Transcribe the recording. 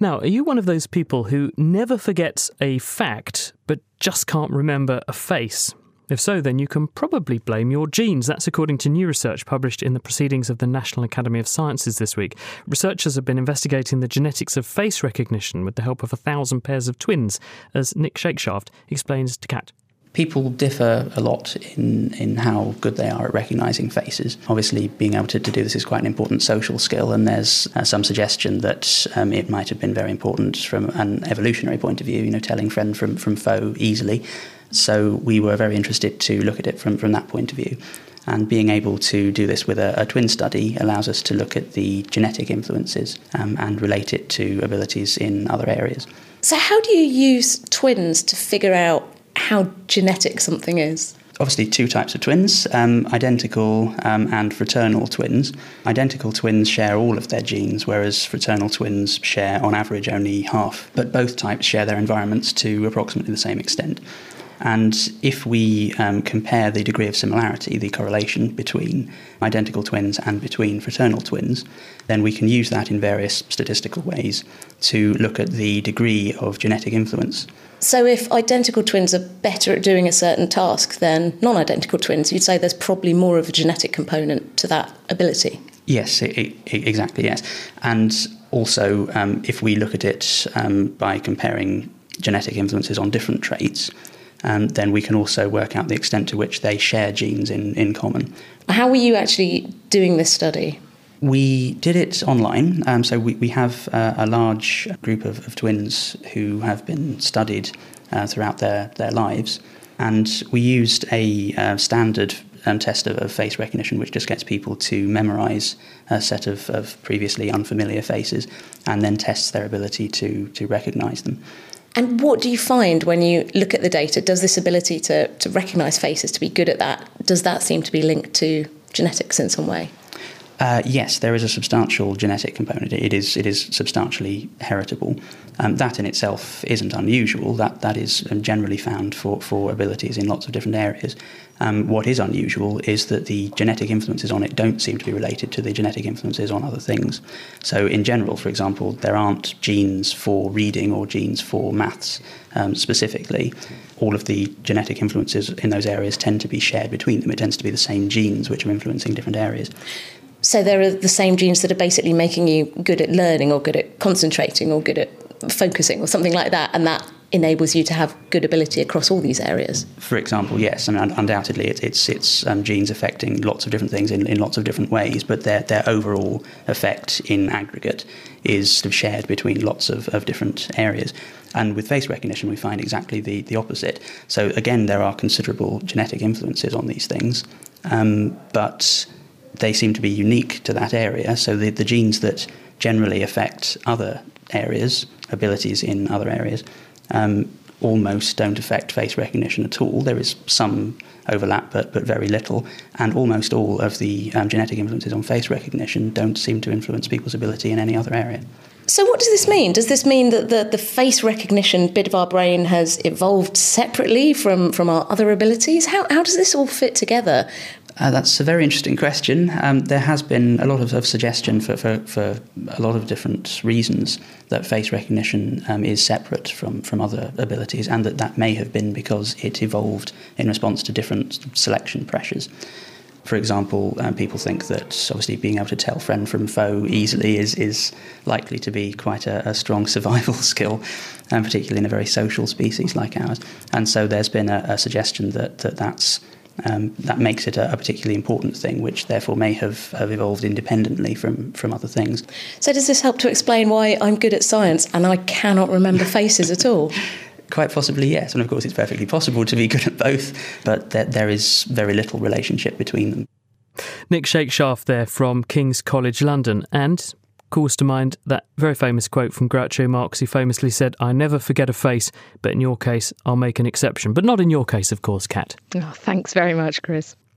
Now, are you one of those people who never forgets a fact but just can't remember a face? If so, then you can probably blame your genes. That's according to new research published in the Proceedings of the National Academy of Sciences this week. Researchers have been investigating the genetics of face recognition with the help of 1,000 pairs of twins, as Nick Shakeshaft explains to Kat. People differ a lot in how good they are at recognising faces. Obviously, being able to do this is quite an important social skill, and there's some suggestion that it might have been very important from an evolutionary point of view, telling friend from foe easily. So we were very interested to look at it from that point of view. And being able to do this with a twin study allows us to look at the genetic influences and relate it to abilities in other areas. So how do you use twins to figure out how genetic something is? Obviously, two types of twins, identical and fraternal twins. Identical twins share all of their genes, whereas fraternal twins share, on average, only half. But both types share their environments to approximately the same extent. And if we compare the degree of similarity, the correlation between identical twins and between fraternal twins, then we can use that in various statistical ways to look at the degree of genetic influence. So if identical twins are better at doing a certain task than non-identical twins, you'd say there's probably more of a genetic component to that ability? Yes, exactly, yes. And also, if we look at it by comparing genetic influences on different traits, then we can also work out the extent to which they share genes in common. How were you actually doing this study? We did it online, so we have a large group of twins who have been studied throughout their lives, and we used a standard test of face recognition, which just gets people to memorise a set of previously unfamiliar faces and then tests their ability to recognise them. And what do you find when you look at the data? Does this ability to recognise faces, to be good at that, does that seem to be linked to genetics in some way? Yes, there is a substantial genetic component. It is substantially heritable. That in itself isn't unusual. That is generally found for abilities in lots of different areas. What is unusual is that the genetic influences on it don't seem to be related to the genetic influences on other things. So in general, for example, there aren't genes for reading or genes for maths specifically. All of the genetic influences in those areas tend to be shared between them. It tends to be the same genes which are influencing different areas. So there are the same genes that are basically making you good at learning or good at concentrating or good at focusing or something like that, and that enables you to have good ability across all these areas? For example, yes. I mean, undoubtedly it's genes affecting lots of different things in lots of different ways, but their overall effect in aggregate is sort of shared between lots of different areas. And with face recognition, we find exactly the opposite. So again, there are considerable genetic influences on these things, but they seem to be unique to that area. So the genes that generally affect other areas, abilities in other areas, almost don't affect face recognition at all. There is some overlap, but very little. And almost all of the genetic influences on face recognition don't seem to influence people's ability in any other area. So what does this mean? Does this mean that the face recognition bit of our brain has evolved separately from our other abilities? How does this all fit together? That's a very interesting question. There has been a lot of suggestion for a lot of different reasons that face recognition is separate from other abilities, and that may have been because it evolved in response to different selection pressures. For example, people think that obviously being able to tell friend from foe easily is likely to be quite a strong survival skill, and particularly in a very social species like ours. And so there's been a suggestion that makes it a particularly important thing, which therefore may have evolved independently from other things. So does this help to explain why I'm good at science and I cannot remember faces at all? Quite possibly, yes. And of course, it's perfectly possible to be good at both, but there is very little relationship between them. Nick Shakeshaft there from King's College London, and calls to mind that very famous quote from Groucho Marx, who famously said, "I never forget a face, but in your case, I'll make an exception." But not in your case, of course, Kat. Oh, thanks very much, Chris.